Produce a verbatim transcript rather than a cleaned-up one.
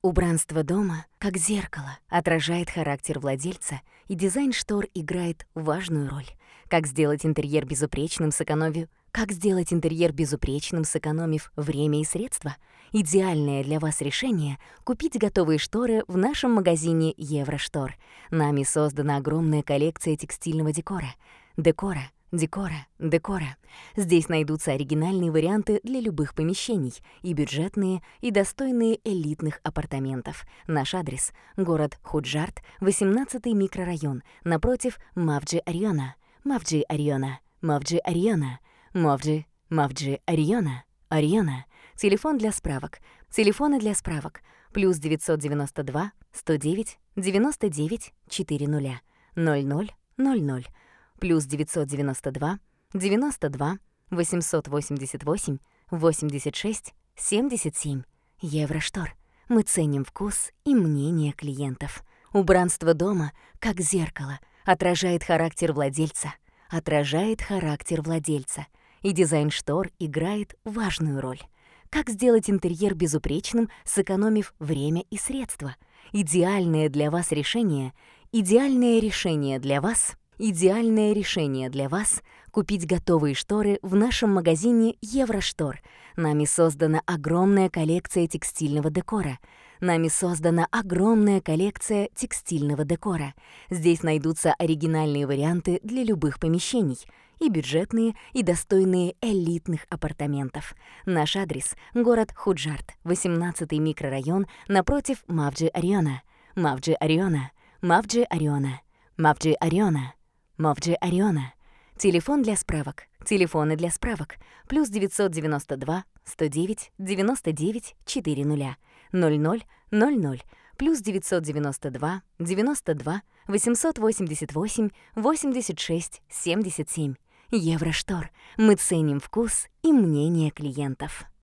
Убранство дома, как зеркало, отражает характер владельца, и дизайн штор играет важную роль. Как сделать интерьер безупречным, сэкономив... Как сделать интерьер безупречным, сэкономив время и средства? Идеальное для вас решение — купить готовые шторы в нашем магазине Евроштор. Нами создана огромная коллекция текстильного декора. Декора. Декора, декора. Здесь найдутся оригинальные варианты для любых помещений, и бюджетные, и достойные элитных апартаментов. Наш адрес — город Худжарт, восемнадцатый микрорайон, напротив Мавджи Ориона. Мавджи Ориона, Мавджи Ориона, Мавджи, Мавджи Ориона, Ориона. Телефон для справок. Телефоны для справок. Плюс девятьсот девяносто два сто девять девяносто девять четыреста ноль ноль ноль ноль. Плюс девятьсот девяносто два девяносто два восемьсот восемьдесят восемь восемьдесят шесть семьдесят семь. Евроштор. Мы ценим вкус и мнение клиентов. Убранство дома, как зеркало, отражает характер владельца. Отражает характер владельца. И дизайн штор играет важную роль. Как сделать интерьер безупречным, сэкономив время и средства? Идеальное для вас решение, идеальное решение для вас — Идеальное решение для вас — купить готовые шторы в нашем магазине Евроштор. Нами создана огромная коллекция текстильного декора. Нами создана огромная коллекция текстильного декора. Здесь найдутся оригинальные варианты для любых помещений, и бюджетные, и достойные элитных апартаментов. Наш адрес — город Худжарт, восемнадцатый микрорайон, напротив Мавджи Ориона. Мавджи Ориона, Мавджи Ориона, Мавджи Ориона. Мавджи Ориона. Телефон для справок. Телефоны для справок. Плюс девятьсот девяносто два сто девять девяносто девять четыреста ноль ноль ноль ноль. Плюс девятьсот девяносто два девяносто два восемьсот восемьдесят восемь восемьдесят шесть семьдесят семь. Евроштор. Мы ценим вкус и мнение клиентов.